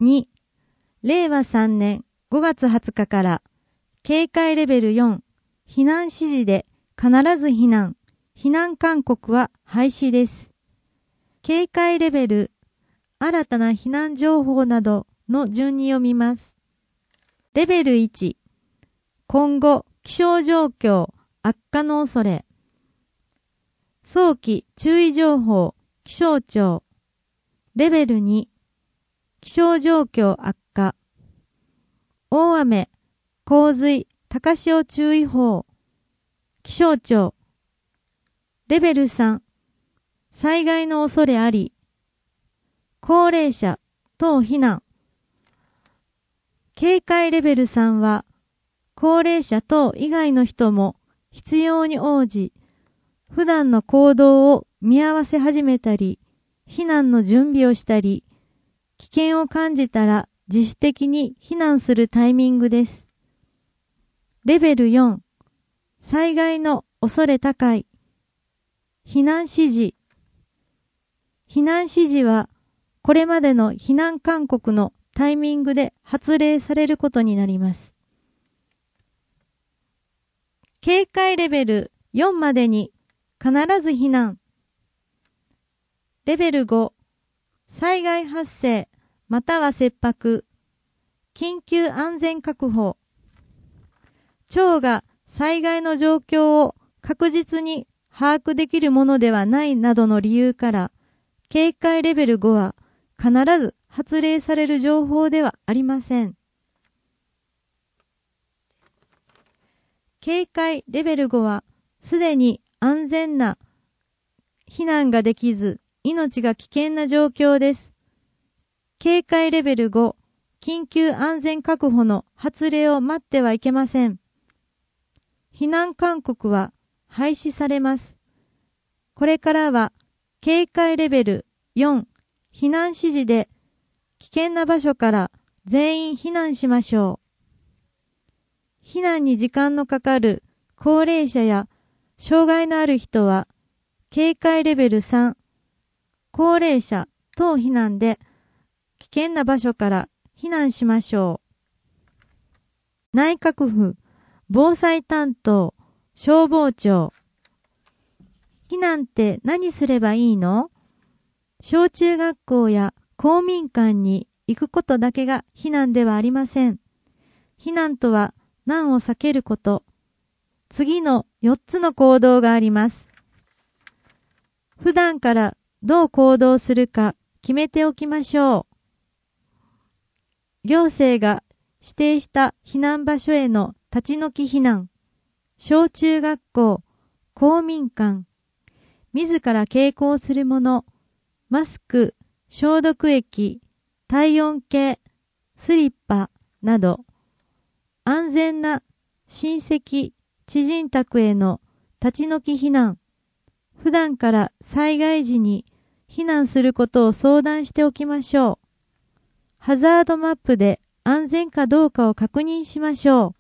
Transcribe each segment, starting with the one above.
2、令和3年5月20日から警戒レベル4、避難指示で必ず避難、避難勧告は廃止です。警戒レベル、新たな避難情報などの順に読みます。レベル1、今後気象状況悪化の恐れ。早期注意情報、気象庁。レベル2、気象状況悪化。大雨、洪水、高潮注意報、気象庁。レベル3、災害の恐れあり。高齢者等避難。警戒レベル3は、高齢者等以外の人も必要に応じ、普段の行動を見合わせ始めたり、避難の準備をしたり、危険を感じたら自主的に避難するタイミングです。レベル4、災害の恐れ高い。避難指示。避難指示は、これまでの避難勧告のタイミングで発令されることになります。警戒レベル4までに必ず避難。レベル5、災害発生または切迫、緊急安全確保。庁が災害の状況を確実に把握できるものではないなどの理由から、警戒レベル5は必ず発令される情報ではありません。警戒レベル5はすでに安全な避難ができず命が危険な状況です。警戒レベル5、緊急安全確保の発令を待ってはいけません。避難勧告は廃止されます。これからは警戒レベル4、避難指示で危険な場所から全員避難しましょう。避難に時間のかかる高齢者や障害のある人は警戒レベル3、高齢者等避難で危険な場所から避難しましょう。内閣府防災担当消防庁。避難って何すればいいの？小中学校や公民館に行くことだけが避難ではありません。避難とは難を避けること。次の4つの行動があります。普段からどう行動するか決めておきましょう。行政が指定した避難場所への立ち退き避難。小中学校、公民館。自ら携行するもの。マスク、消毒液、体温計、スリッパなど。安全な親戚、知人宅への立ち退き避難。普段から災害時に避難することを相談しておきましょう。ハザードマップで安全かどうかを確認しましょう。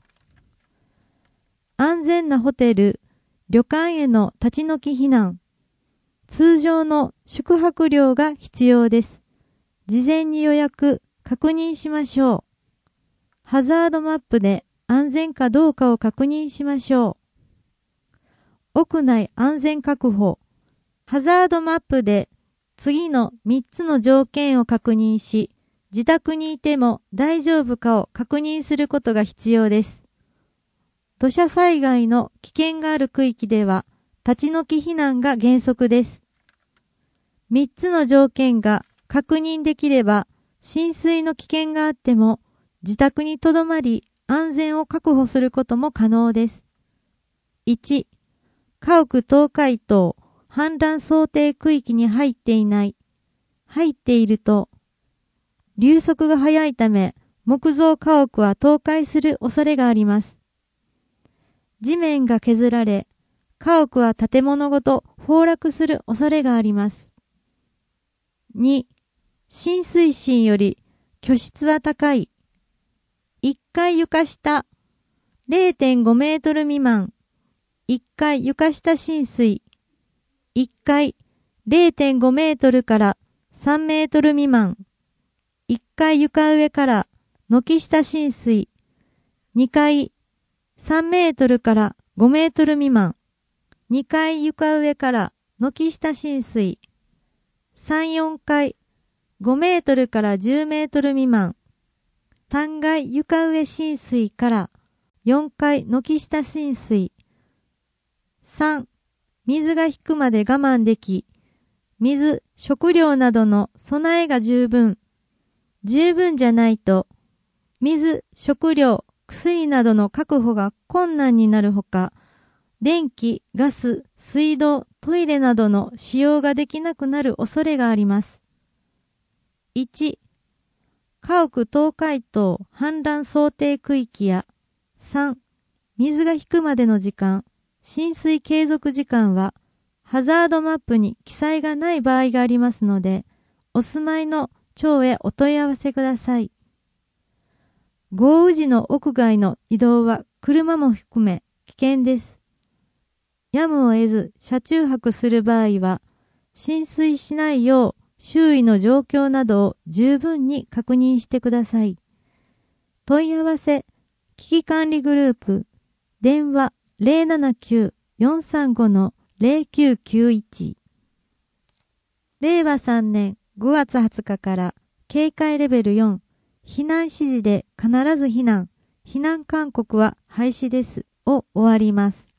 安全なホテル、旅館への立ち退き避難。通常の宿泊料が必要です。事前に予約、確認しましょう。ハザードマップで安全かどうかを確認しましょう。屋内安全確保。ハザードマップで次の3つの条件を確認し、自宅にいても大丈夫かを確認することが必要です。土砂災害の危険がある区域では、立ち退き避難が原則です。3つの条件が確認できれば、浸水の危険があっても、自宅にとどまり安全を確保することも可能です。1、家屋倒壊等氾濫想定区域に入っていない。入っていると、流速が速いため、木造家屋は倒壊する恐れがあります。地面が削られ、家屋は建物ごと崩落する恐れがあります。2、浸水深より居室は高い。1階床下 0.5 メートル未満。1階床下浸水。1階 0.5 メートルから3メートル未満。 1階床上から軒下浸水、2階3メートルから5メートル未満、2階床上から軒下浸水、3、4階5メートルから10メートル未満、3階床上浸水から4階軒下浸水、3、水が引くまで我慢でき、水、食料などの備えが十分じゃないと、水、食料、薬などの確保が困難になるほか、電気、ガス、水道、トイレなどの使用ができなくなる恐れがあります。1、家屋倒壊等氾濫想定区域や、3、水が引くまでの時間、浸水継続時間は、ハザードマップに記載がない場合がありますので、お住まいの町へお問い合わせください。豪雨時の屋外の移動は車も含め危険です。やむを得ず車中泊する場合は、浸水しないよう周囲の状況などを十分に確認してください。問い合わせ、危機管理グループ、電話 079-435-0991。令和3年5月20日から警戒レベル4、避難指示で必ず避難勧告は廃止ですを終わります。